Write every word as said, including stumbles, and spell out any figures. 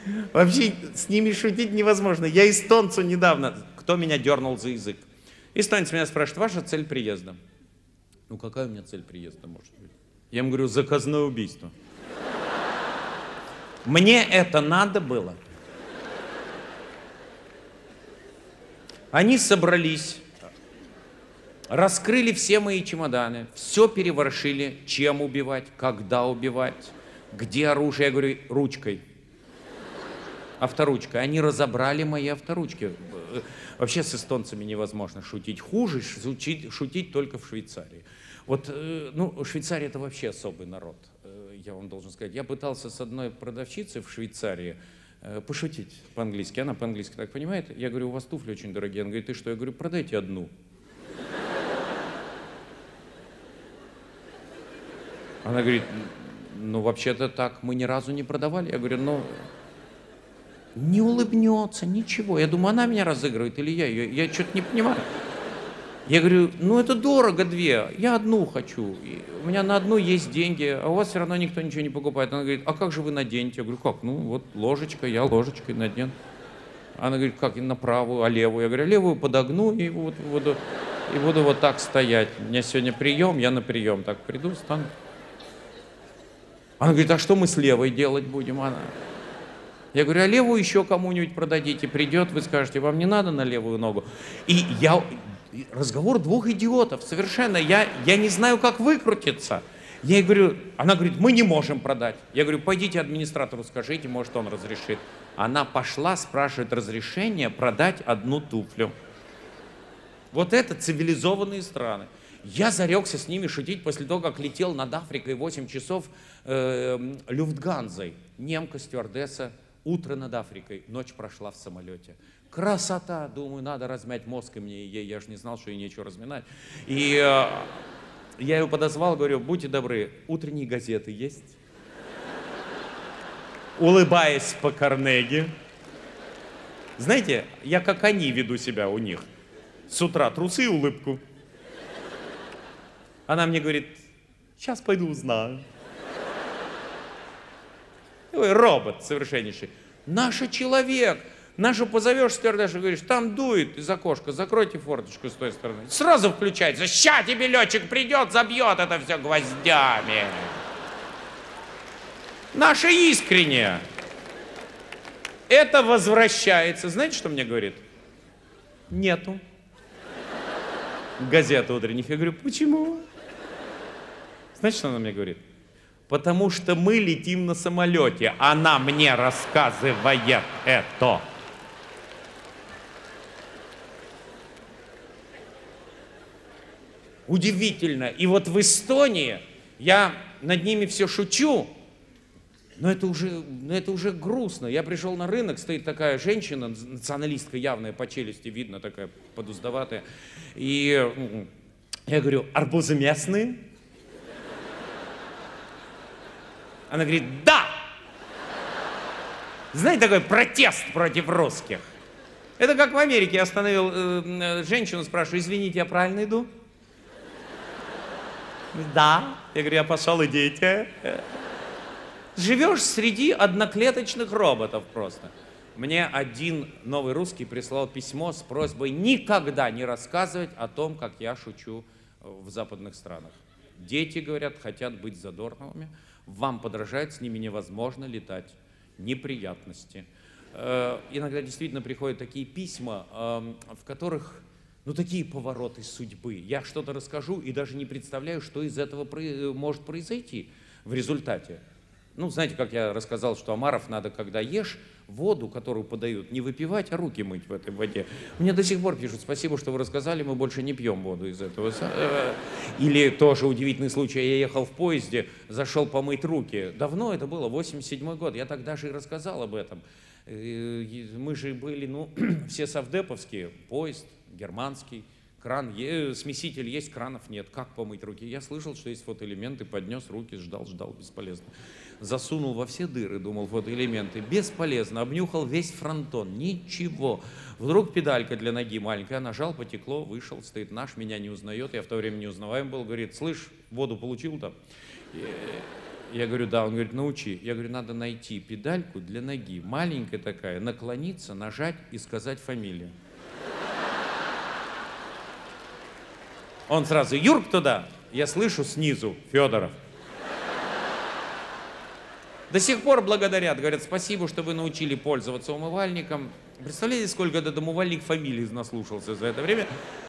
Вообще с ними шутить невозможно. Я эстонцу недавно, кто меня дернул за язык. Эстонец меня спрашивает, ваша цель приезда? Ну какая у меня цель приезда может быть? Я ему говорю, заказное убийство. Мне это надо было. Они собрались, раскрыли все мои чемоданы, все переворошили, чем убивать, когда убивать, где оружие. Я говорю, ручкой. Авторучкой. Они разобрали мои авторучки. Вообще с эстонцами невозможно шутить. Хуже шутить, шутить только в Швейцарии. Вот, ну, Швейцария это вообще особый народ, я вам должен сказать. Я пытался с одной продавщицей в Швейцарии пошутить по-английски. Она по-английски так понимает. Я говорю, у вас туфли очень дорогие. Она говорит, ты что? Я говорю, продайте одну. Она говорит, ну, вообще-то так мы ни разу не продавали. Я говорю, ну, не улыбнется, ничего. Я думаю, она меня разыгрывает или я ее? Я что-то не понимаю. Я говорю, ну, это дорого две, я одну хочу. И у меня на одну есть деньги, а у вас все равно никто ничего не покупает. Она говорит, а как же вы наденете? Я говорю, как? Ну, вот ложечка, я ложечкой надену. Она говорит, как, на правую, а левую? Я говорю, левую подогну и вот буду, и буду вот так стоять. У меня сегодня прием, я на прием так приду, стану. Она говорит, а что мы с левой делать будем? Она... Я говорю, а левую еще кому-нибудь продадите. Придет, вы скажете, вам не надо на левую ногу. И я... Разговор двух идиотов, совершенно. Я, я не знаю, как выкрутиться. Я ей говорю, она говорит, мы не можем продать. Я говорю, пойдите администратору скажите, может, он разрешит. Она пошла, спрашивает разрешение продать одну туфлю. Вот это цивилизованные страны. Я зарекся с ними шутить после того, как летел над Африкой восемь часов э, люфтганзой. Немка, стюардесса, утро над Африкой, ночь прошла в самолете. Красота, думаю, надо размять мозг и мне, и ей, я же не знал, что ей нечего разминать. И э, я ее подозвал, говорю, будьте добры, утренние газеты есть? Улыбаясь по Карнеги. Знаете, я как они веду себя у них. С утра трусы и улыбку. Она мне говорит, сейчас пойду узнаю. Ой, робот совершеннейший. Наш человек. Нашу позовешь стюардессу, говоришь, там дует из окошка, закройте форточку с той стороны. Сразу включается, ща тебе летчик придет, забьет это все гвоздями. Наше искреннее. Это возвращается. Знаете, что мне говорит? Нету. Газета утренних. Я говорю, почему? Знаете, что она мне говорит? Потому что мы летим на самолете. Она мне рассказывает это. Удивительно. И вот в Эстонии я над ними все шучу, но это уже, но это уже грустно. Я пришел на рынок, стоит такая женщина, националистка явная, по челюсти видно, такая подуздоватая. И я говорю, арбузы местные? Она говорит, да! Знаете, такой протест против русских. Это как в Америке. Я остановил э, женщину, спрашиваю, извините, я правильно иду? Да. Я говорю, я пошел, идите. Живешь среди одноклеточных роботов просто. Мне один новый русский прислал письмо с просьбой никогда не рассказывать о том, как я шучу в западных странах. Дети, говорят, хотят быть задорновыми. Вам подражать, с ними невозможно летать. Неприятности. Э, иногда действительно приходят такие письма, э, в которых, ну, такие повороты судьбы. Я что-то расскажу и даже не представляю, что из этого про- может произойти в результате. Ну, знаете, как я рассказал, что омаров надо, когда ешь, воду, которую подают, не выпивать, а руки мыть в этой воде. Мне до сих пор пишут, спасибо, что вы рассказали, мы больше не пьем воду из этого. Или тоже удивительный случай, я ехал в поезде, зашел помыть руки. Давно это было, восемьдесят седьмой год, я тогда же и рассказал об этом. Мы же были, ну, все совдеповские, поезд германский, кран, смеситель есть, кранов нет. Как помыть руки? Я слышал, что есть фотоэлементы, поднес руки, ждал, ждал, бесполезно. Засунул во все дыры, думал, фотоэлементы, бесполезно, обнюхал весь фронтон, ничего. Вдруг педалька для ноги маленькая, нажал, потекло, вышел, стоит наш, меня не узнает, я в то время не узнаваем был, говорит, слышь, воду получил там? Я говорю, да. Он говорит, научи. Я говорю, надо найти педальку для ноги. Маленькая такая, наклониться, нажать и сказать фамилию. Он сразу, Юрк, туда. Я слышу снизу, Федоров. До сих пор благодарят. Говорят, спасибо, что вы научили пользоваться умывальником. Представляете, сколько этот умывальник фамилий наслушался за это время?